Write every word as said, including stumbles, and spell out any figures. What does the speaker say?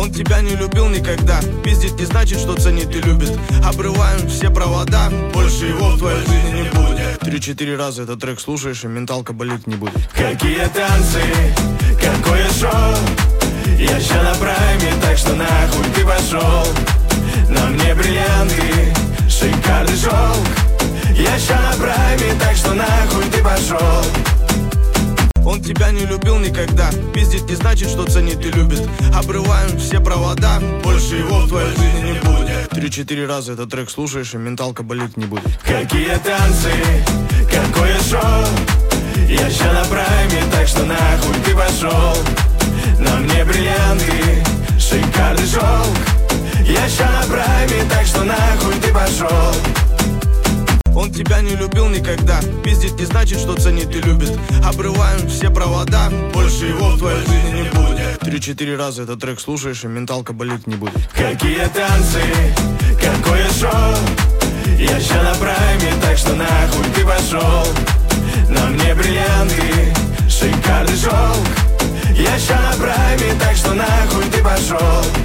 Он тебя не любил никогда. Пиздить не значит, что ценит и любит. Обрываем все провода, больше его в твоей жизни не будет. Три-четыре раза этот трек слушаешь, и менталка болеть не будет. Какие танцы, какое шоу. Я ща на прайме, так что нахуй ты пошел. На мне бриллианты, шикарный шелк. Я ща на прайме, так что нахуй ты пошел. Он тебя не любил никогда. Пиздить не значит, что ценит и любит. Обрываем все провода, больше его в твоей жизни не будет. Три-четыре раза этот трек слушаешь, и менталка болеть не будет. Какие танцы, какое шоу. Я ща на прайме, так что нахуй ты пошел. На мне бриллианты, шикарный шелк. Я ща на прайме, так что нахуй ты пошел. Он тебя не любил никогда. Пиздить не значит, что ценит и любит. Обрываем все провода, больше его в твоей жизни не будет. Три-четыре раза этот трек слушаешь, и менталка болеть не будет. Какие танцы, какое шоу. Я ща на прайме, так что нахуй ты пошел. На мне бриллианты, шикарный шелк. Я ща на прайме, так что нахуй ты пошел.